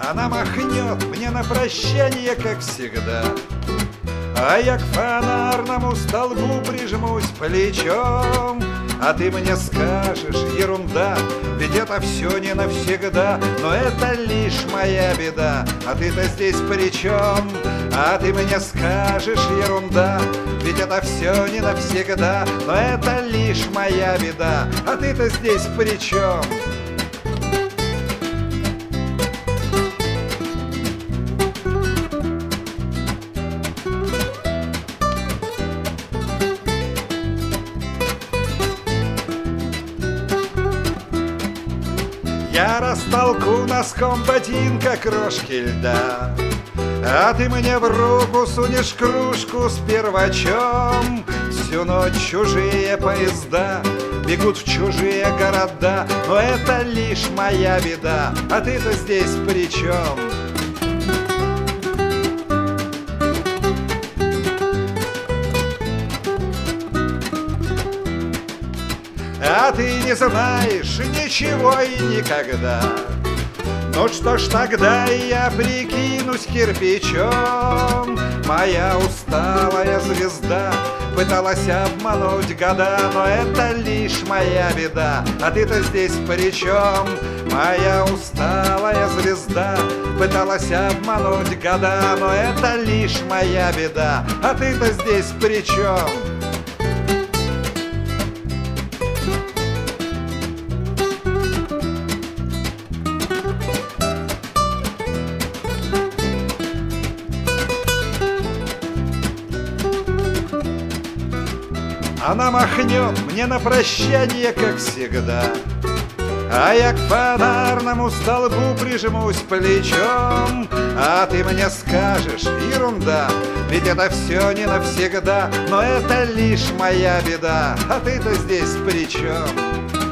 Она махнет мне на прощание, как всегда, а я к фонарному столбу прижмусь плечом. А ты мне скажешь: ерунда, ведь это все не навсегда. Но это лишь моя беда, а ты-то здесь при чем? А ты мне скажешь: ерунда, ведь это все не навсегда. Но это лишь моя беда, а ты-то здесь при чем? Я растолку носком ботинка крошки льда, а ты мне в руку сунешь кружку с первачом. Всю ночь чужие поезда бегут в чужие города, но это лишь моя беда, а ты-то здесь при чем? А ты не знаешь ничего и никогда. Ну что ж, тогда я прикинусь кирпичом. Моя усталая звезда пыталась обмануть года, но это лишь моя беда, а ты-то здесь при чем? Моя усталая звезда пыталась обмануть года, но это лишь моя беда, а ты-то здесь при чем? Она махнет мне на прощание, как всегда, а я к фонарному столбу прижмусь плечом. А ты мне скажешь: ерунда, ведь это все не навсегда. Но это лишь моя беда, а ты-то здесь при чем?